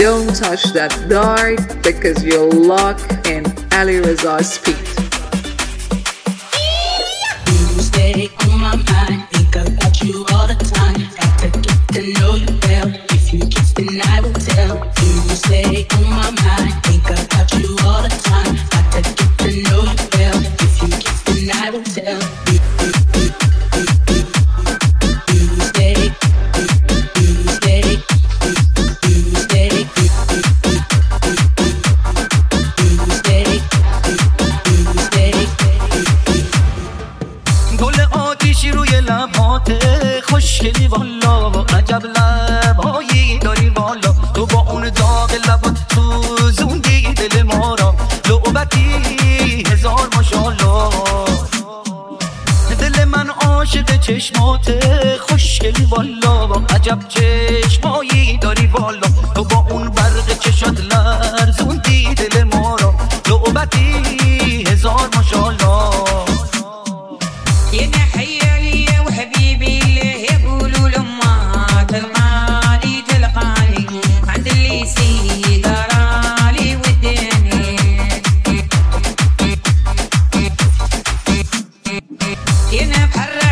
Don't touch that dart because you'll lock in Ali Reza's speed. You stay on my mind, think about you all the time. Got to get to know you well. If you kiss, then I will tell. You stay on my mind, think about you all the time. Got to get to know you well. If you kiss, then I will tell. خوشگلی والا عجب لبهایی داری والا تو با اون داغ لبات سوزوندی دل ما را لعبتی هزار ماشالله دل من عاشق چشمات خوشگلی والا عجب چشمایی داری والا تو با اون برق چشات لرزوندی دل ما را لعبتی هزار ماشالله ينبحر